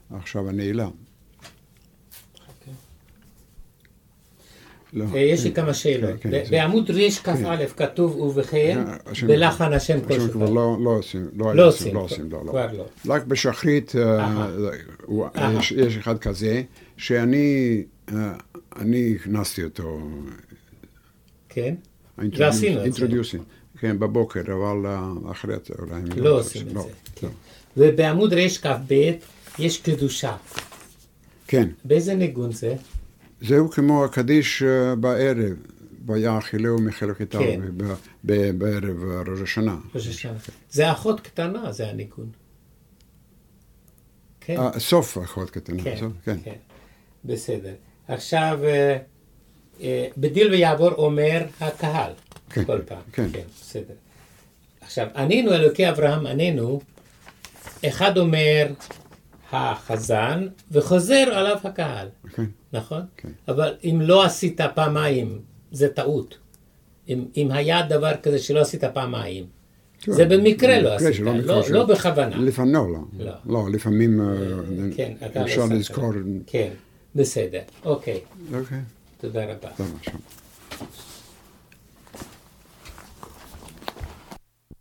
עכשיו הנעילה. יש לי כמה שאלות. בעמוד ריש כ"א כתוב ובכן בלחן השם כל שכבר. לא עושים. רק בשחרית יש אחד כזה, שאני הכנסתי אותו. כן? אינטרודיוסים. כן, בבוקר, אבל אחרי הצהריים. לא עושים את זה. ובעמוד ריש כ"ב יש קדושה. כן. באיזה ניגון זה? זהו כמו הקדיש בערב, ויאכילהו מחלקתיו, בערב ראש השנה. זה אחות קטנה, זה הניגון. סוף אחות קטנה. כן. בסדר. עכשיו, בדיל ויעבור אומר הקהל, כל פעם. כן, בסדר. עכשיו, ענינו אלוקי אברהם, ענינו, אחד אומר החזן, וחוזר עליו הקהל. נכון? אבל אם לא עשית פעמיים, זה טעות. אם היה דבר כזה שלא עשית פעמיים, זה במקרה לא עשית, לא בכוונה. לא, לפעמים אפשר לזכור. כן, בסדר. אוקיי. תודה רבה.